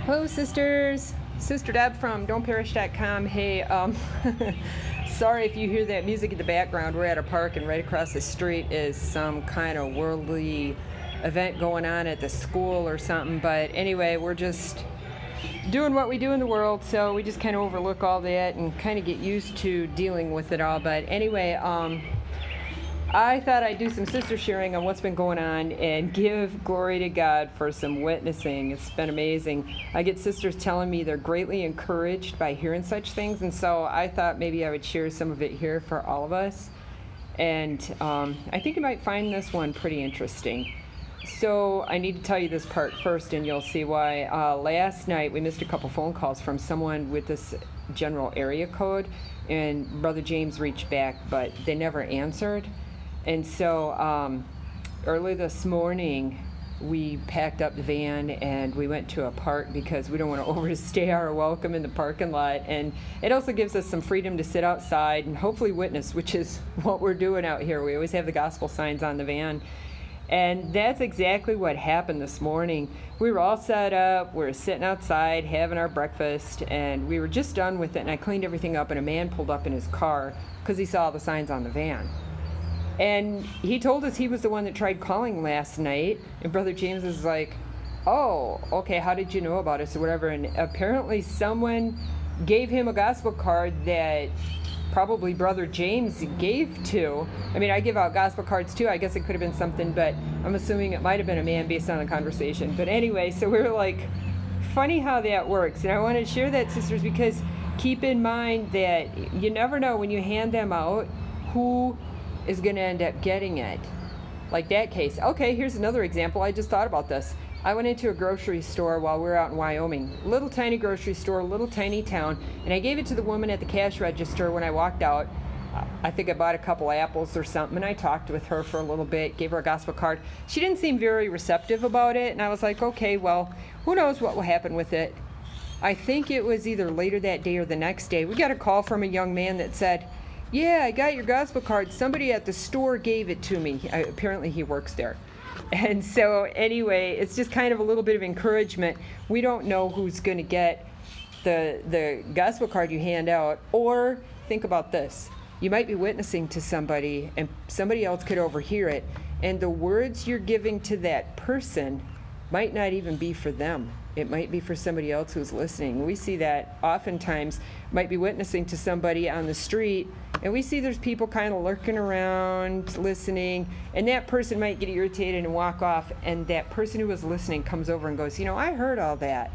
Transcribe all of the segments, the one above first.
Hello, sisters. Sister Deb from don'tperish.com. Hey, sorry if you hear that music in the background. We're at a park, and right across the street is some kind of worldly event going on at the school or something. But anyway, we're just doing what we do in the world, so we just kind of overlook all that and kind of get used to dealing with it all. But anyway, I thought I'd do some sister sharing on what's been going on and give glory to God for some witnessing. It's been amazing. I get sisters telling me they're greatly encouraged by hearing such things, and so I thought maybe I would share some of it here for all of us. And I think you might find this one pretty interesting. So I need to tell you this part first, and you'll see why. Last night we missed a couple phone calls from someone with this general area code, and Brother James reached back, but they never answered. And so early this morning, we packed up the van and we went to a park because we don't want to overstay our welcome in the parking lot. And it also gives us some freedom to sit outside and hopefully witness, which is what we're doing out here. We always have the gospel signs on the van. And that's exactly what happened this morning. We were all set up, we were sitting outside having our breakfast, and we were just done with it, and I cleaned everything up, and a man pulled up in his car because he saw the signs on the van. And he told us he was the one that tried calling last night. And Brother James was like, oh, okay, how did you know about us or whatever? And apparently someone gave him a gospel card that probably Brother James gave to. I mean, I give out gospel cards too. I guess it could have been something, but I'm assuming it might have been a man based on the conversation. But anyway, so we were like, funny how that works. And I want to share that, sisters, because keep in mind that you never know when you hand them out who is going to end up getting it. Like that case. Okay, here's another example. I just thought about this. I went into a grocery store while we were out in Wyoming. Little tiny grocery store, little tiny town, and I gave it to the woman at the cash register when I walked out. I think I bought a couple apples or something, and I talked with her for a little bit, gave her a gospel card. She didn't seem very receptive about it, and I was like, okay, well, who knows what will happen with it. I think it was either later that day or the next day. We got a call from a young man that said, yeah, I got your gospel card. Somebody at the store gave it to me. Apparently he works there. And so anyway, it's just kind of a little bit of encouragement. We don't know who's going to get the gospel card you hand out. Or think about this. You might be witnessing to somebody and somebody else could overhear it. And the words you're giving to that person might not even be for them. It might be for somebody else who's listening. We see that oftentimes. Might be witnessing to somebody on the street, and we see there's people kind of lurking around, listening, and that person might get irritated and walk off, and that person who was listening comes over and goes, I heard all that.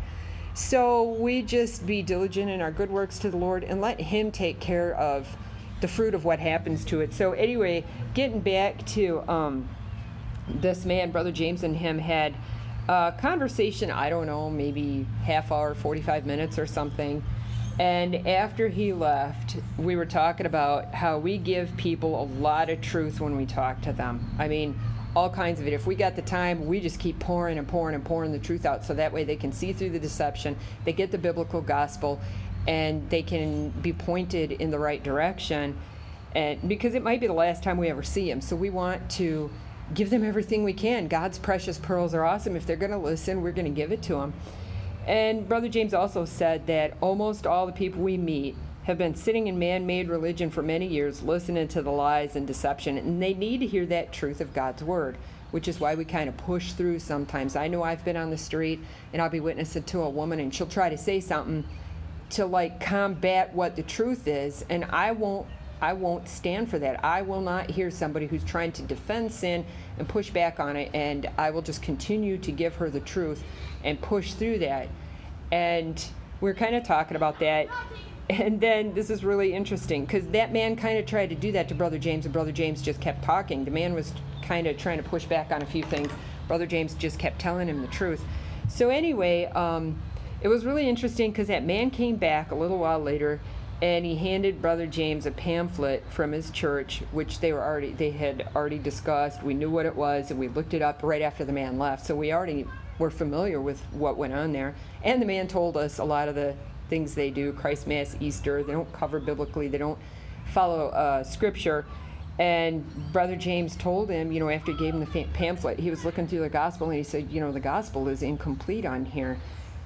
So we just be diligent in our good works to the Lord and let Him take care of the fruit of what happens to it. So anyway, getting back to this man, Brother James and him had a conversation, I don't know, maybe half hour, 45 minutes or something. And after he left, we were talking about how we give people a lot of truth when we talk to them. I mean, all kinds of it. If we got the time, we just keep pouring and pouring and pouring the truth out so that way they can see through the deception, they get the biblical gospel, and they can be pointed in the right direction. And because it might be the last time we ever see them. So we want to give them everything we can. God's precious pearls are awesome. If they're going to listen, we're going to give it to them. And Brother James also said that almost all the people we meet have been sitting in man-made religion for many years, listening to the lies and deception, and they need to hear that truth of God's word, which is why we kind of push through sometimes. I know I've been on the street, and I'll be witnessing to a woman, and she'll try to say something to like combat what the truth is, and I won't stand for that. I will not hear somebody who's trying to defend sin and push back on it, and I will just continue to give her the truth and push through that. And we're kind of talking about that. And then this is really interesting because that man kind of tried to do that to Brother James, and Brother James just kept talking. The man was kind of trying to push back on a few things. Brother James just kept telling him the truth. So anyway, it was really interesting because that man came back a little while later, and he handed Brother James a pamphlet from his church, which they had already discussed. We knew what it was, and we looked it up right after the man left. So we already were familiar with what went on there. And the man told us a lot of the things they do, Christ Mass, Easter. They don't cover biblically. They don't follow Scripture. And Brother James told him, after he gave him the pamphlet, he was looking through the gospel, and he said, the gospel is incomplete on here.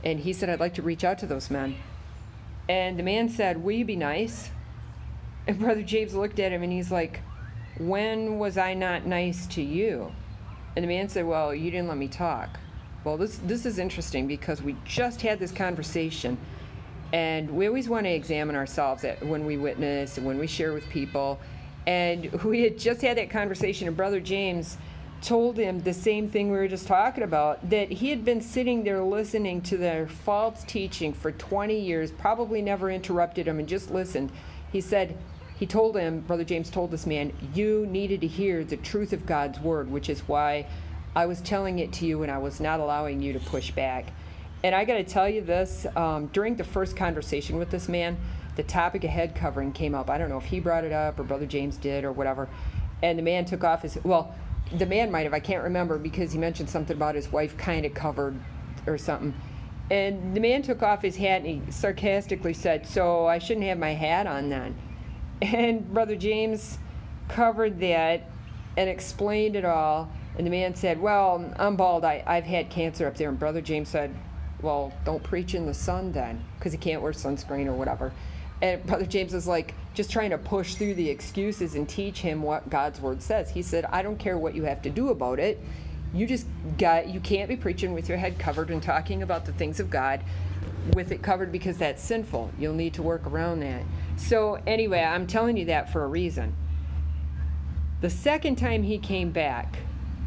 And he said, I'd like to reach out to those men. And the man said, will you be nice? And Brother James looked at him and he's like, when was I not nice to you? And the man said, well, you didn't let me talk. Well, this is interesting because we just had this conversation, and we always want to examine ourselves when we witness and when we share with people. And we had just had that conversation, and Brother James told him the same thing we were just talking about, that he had been sitting there listening to their false teaching for 20 years, probably never interrupted him and just listened. He said, he told him, Brother James told this man, you needed to hear the truth of God's word, which is why I was telling it to you and I was not allowing you to push back. And I got to tell you this, during the first conversation with this man, the topic of head covering came up. I don't know if he brought it up or Brother James did or whatever. And the man took off his, well, the man might have, I can't remember, because he mentioned something about his wife kind of covered or something. And the man took off his hat and he sarcastically said, so I shouldn't have my hat on then. And Brother James covered that and explained it all. And the man said, well, I'm bald. I've had cancer up there. And Brother James said, well, don't preach in the sun then, because he can't wear sunscreen or whatever. And Brother James is like just trying to push through the excuses and teach him what God's word says. He said, I don't care what you have to do about it. You can't be preaching with your head covered and talking about the things of God with it covered, because that's sinful. You'll need to work around that. So anyway, I'm telling you that for a reason. The second time he came back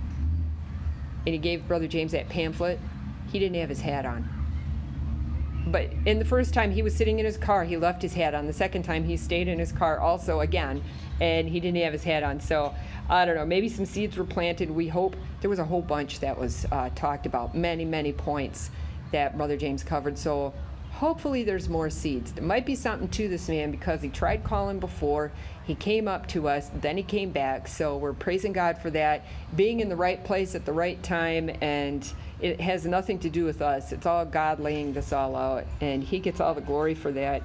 and he gave Brother James that pamphlet, he didn't have his hat on. But in the first time he was sitting in his car, he left his hat on. The second time he stayed in his car also again, and he didn't have his hat on. So I don't know, maybe some seeds were planted. We hope. There was a whole bunch that was talked about, many points that Brother James covered. So hopefully there's more seeds. There might be something to this man, because he tried calling before. He came up to us, then he came back. So we're praising God for that, being in the right place at the right time, and it has nothing to do with us. It's all God laying this all out, and he gets all the glory for that.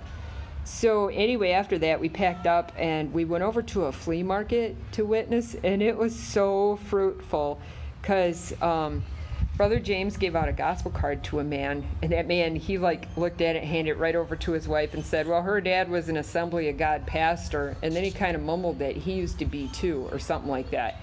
So anyway, after that, we packed up and we went over to a flea market to witness, and it was so fruitful, because Brother James gave out a gospel card to a man, and that man, he looked at it, handed it right over to his wife and said, well, her dad was an Assembly of God pastor, and then he kind of mumbled that he used to be too, or something like that.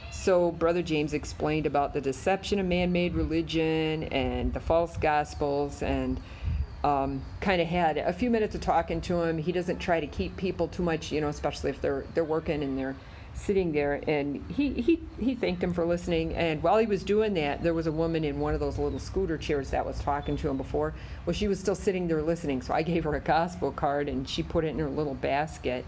So Brother James explained about the deception of man-made religion and the false gospels, and kind of had a few minutes of talking to him. He doesn't try to keep people too much, especially if they're working and they're sitting there. And he thanked him for listening. And while he was doing that, there was a woman in one of those little scooter chairs that was talking to him before. Well, she was still sitting there listening, so I gave her a gospel card and she put it in her little basket.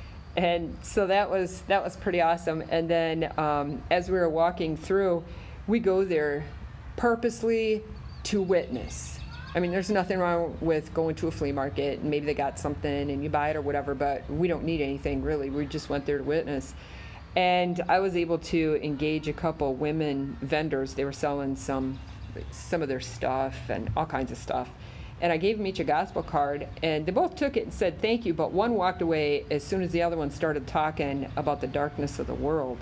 And so that was pretty awesome. And then as we were walking through, we go there purposely to witness. I mean, there's nothing wrong with going to a flea market and maybe they got something and you buy it or whatever, but we don't need anything really. We just went there to witness. And I was able to engage a couple women vendors. They were selling some of their stuff and all kinds of stuff. And I gave them each a gospel card, and they both took it and said thank you, but one walked away as soon as the other one started talking about the darkness of the world.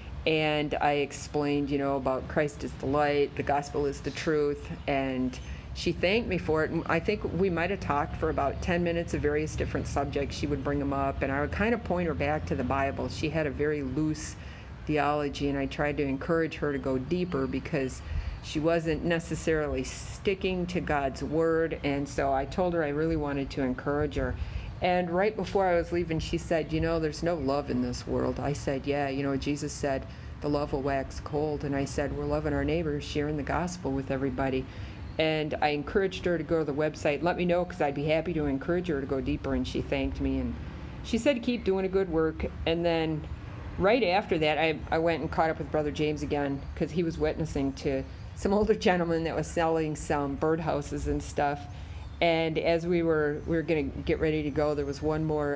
And I explained, about Christ is the light, the gospel is the truth, and she thanked me for it. And I think we might have talked for about 10 minutes of various different subjects. She would bring them up, and I would kind of point her back to the Bible. She had a very loose theology, and I tried to encourage her to go deeper, because she wasn't necessarily sticking to God's word. And so I told her I really wanted to encourage her. And right before I was leaving, she said, there's no love in this world. I said, yeah, Jesus said the love will wax cold. And I said, we're loving our neighbors, sharing the gospel with everybody. And I encouraged her to go to the website. Let me know, because I'd be happy to encourage her to go deeper. And she thanked me. And she said, keep doing a good work. And then right after that, I went and caught up with Brother James again, because he was witnessing to some older gentleman that was selling some birdhouses and stuff. And as we were going to get ready to go, there was one more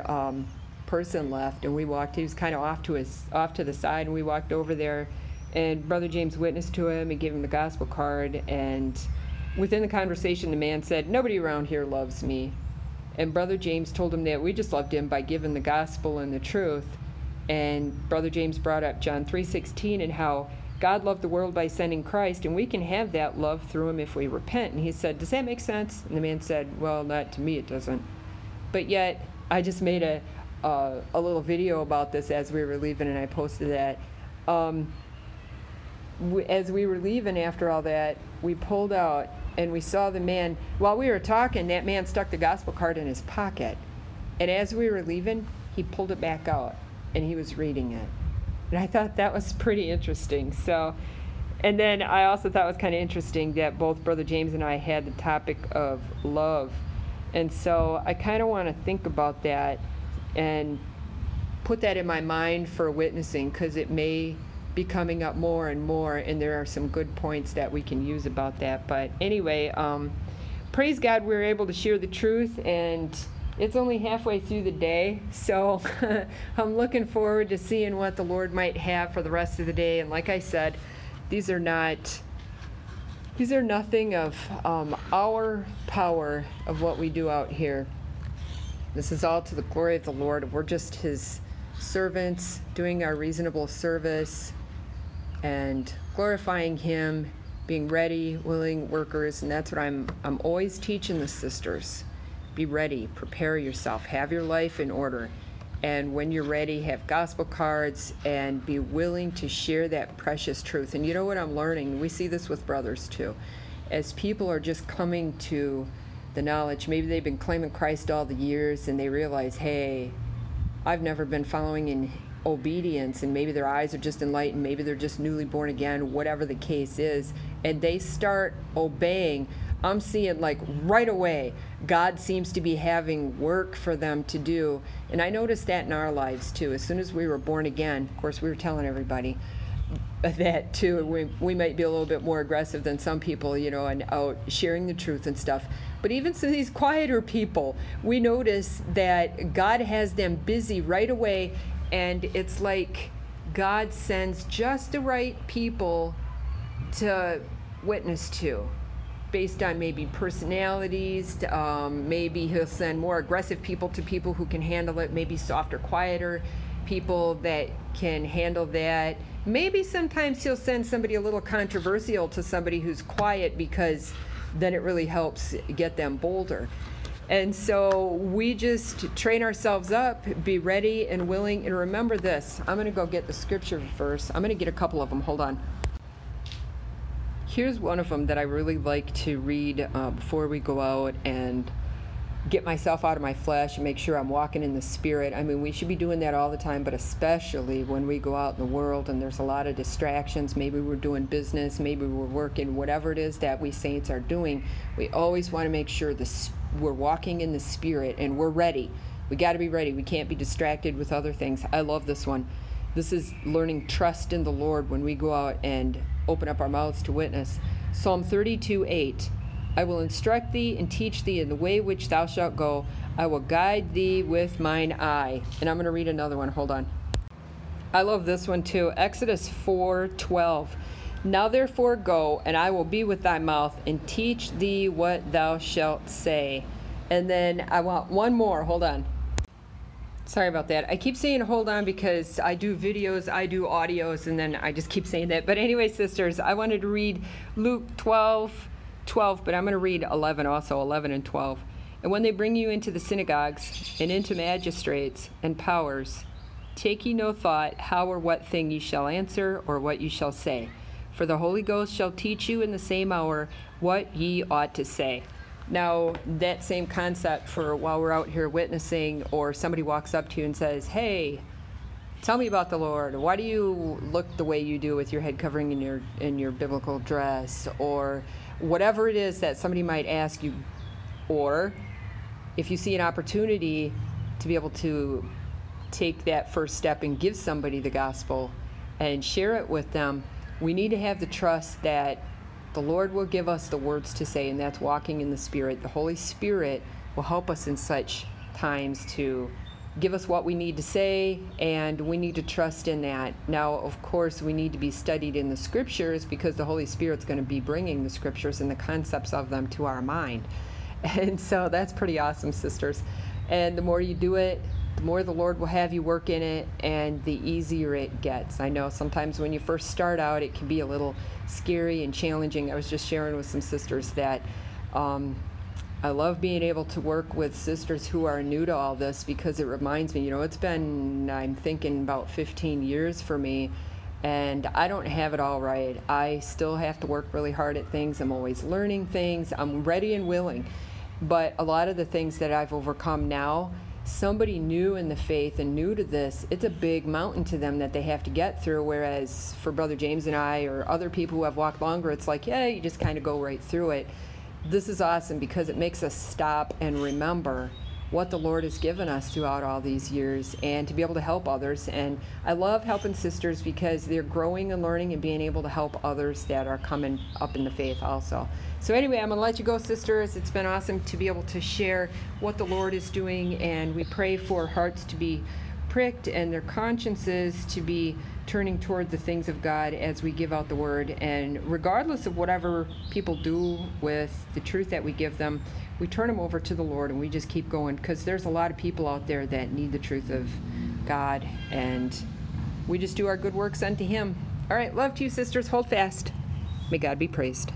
person left, and we walked. He was kind of off to the side, and we walked over there, and Brother James witnessed to him and gave him the gospel card. And within the conversation, the man said, nobody around here loves me. And Brother James told him that we just loved him by giving the gospel and the truth. And Brother James brought up John 3:16 and how God loved the world by sending Christ, and we can have that love through him if we repent. And he said, does that make sense? And the man said, well, not to me, it doesn't. But yet, I just made a little video about this as we were leaving, and I posted that. As we were leaving after all that, we pulled out, and we saw the man. While we were talking, that man stuck the gospel card in his pocket. And as we were leaving, he pulled it back out, and he was reading it. And I thought that was pretty interesting. So, and then I also thought it was kind of interesting that both Brother James and I had the topic of love. And so I kind of want to think about that and put that in my mind for witnessing, because it may be coming up more and more, and there are some good points that we can use about that. But anyway, praise God we were able to share the truth, and it's only halfway through the day, so I'm looking forward to seeing what the Lord might have for the rest of the day. And like I said, these are nothing of our power of what we do out here. This is all to the glory of the Lord. We're just his servants doing our reasonable service and glorifying him, being ready, willing workers. And that's what I'm always teaching the sisters. Be ready, prepare yourself, have your life in order. And when you're ready, have gospel cards and be willing to share that precious truth. And you know what I'm learning? We see this with brothers too. As people are just coming to the knowledge, maybe they've been claiming Christ all the years and they realize, hey, I've never been following in obedience, and maybe their eyes are just enlightened, maybe they're just newly born again, whatever the case is, and they start obeying. I'm seeing like right away, God seems to be having work for them to do. And I noticed that in our lives too. As soon as we were born again, of course we were telling everybody that too. We might be a little bit more aggressive than some people, you know, and out sharing the truth and stuff. But even some of these quieter people, we notice that God has them busy right away, and it's like God sends just the right people to witness to, based on maybe personalities. Maybe he'll send more aggressive people to people who can handle it, maybe softer, quieter people that can handle that. Maybe sometimes he'll send somebody a little controversial to somebody who's quiet, because then it really helps get them bolder. And so we just train ourselves up, be ready and willing. And remember this, I'm going to go get the scripture verse. I'm going to get a couple of them. Hold on. Here's one of them that I really like to read before we go out and get myself out of my flesh and make sure I'm walking in the Spirit. I mean, we should be doing that all the time, but especially when we go out in the world and there's a lot of distractions. Maybe we're doing business, maybe we're working, whatever it is that we saints are doing. We always want to make sure we're walking in the Spirit and we're ready. We got to be ready. We can't be distracted with other things. I love this one. This is learning trust in the Lord when we go out and open up our mouths to witness. Psalm 32:8. I will instruct thee and teach thee in the way which thou shalt go. I will guide thee with mine eye. And I'm going to read another one. Hold on. I love this one too. Exodus 4:12. Now therefore go, and I will be with thy mouth, and teach thee what thou shalt say. And then I want one more. Hold on. Sorry about that. I keep saying hold on because I do videos, I do audios, and then I just keep saying that. But anyway, sisters, I wanted to read Luke 12, but I'm going to read 11 also, 11 and 12. And when they bring you into the synagogues and into magistrates and powers, take ye no thought how or what thing ye shall answer or what ye shall say. For the Holy Ghost shall teach you in the same hour what ye ought to say. Now, that same concept for while we're out here witnessing, or somebody walks up to you and says, hey, tell me about the Lord. Why do you look the way you do with your head covering in your biblical dress? Or whatever it is that somebody might ask you. Or if you see an opportunity to be able to take that first step and give somebody the gospel and share it with them, we need to have the trust that the Lord will give us the words to say, and that's walking in the Spirit. The Holy Spirit will help us in such times to give us what we need to say, and we need to trust in that. Now, of course, we need to be studied in the Scriptures, because the Holy Spirit's going to be bringing the Scriptures and the concepts of them to our mind. And so that's pretty awesome, sisters. And the more you do it, the more the Lord will have you work in it, and the easier it gets. I know sometimes when you first start out, it can be a little scary and challenging. I was just sharing with some sisters that I love being able to work with sisters who are new to all this, because it reminds me, it's been, I'm thinking, about 15 years for me, and I don't have it all right. I still have to work really hard at things. I'm always learning things. I'm ready and willing. But a lot of the things that I've overcome now, somebody new in the faith and new to this, it's a big mountain to them that they have to get through. Whereas for Brother James and I, or other people who have walked longer, it's like, yeah, you just kind of go right through it. This is awesome because it makes us stop and remember what the Lord has given us throughout all these years, and to be able to help others. And I love helping sisters because they're growing and learning and being able to help others that are coming up in the faith also. So anyway, I'm going to let you go, sisters. It's been awesome to be able to share what the Lord is doing, and we pray for hearts to be pricked and their consciences to be turning toward the things of God as we give out the word. And regardless of whatever people do with the truth that we give them, we turn them over to the Lord and we just keep going, because there's a lot of people out there that need the truth of God, and we just do our good works unto Him. All right, love to you, sisters. Hold fast. May God be praised.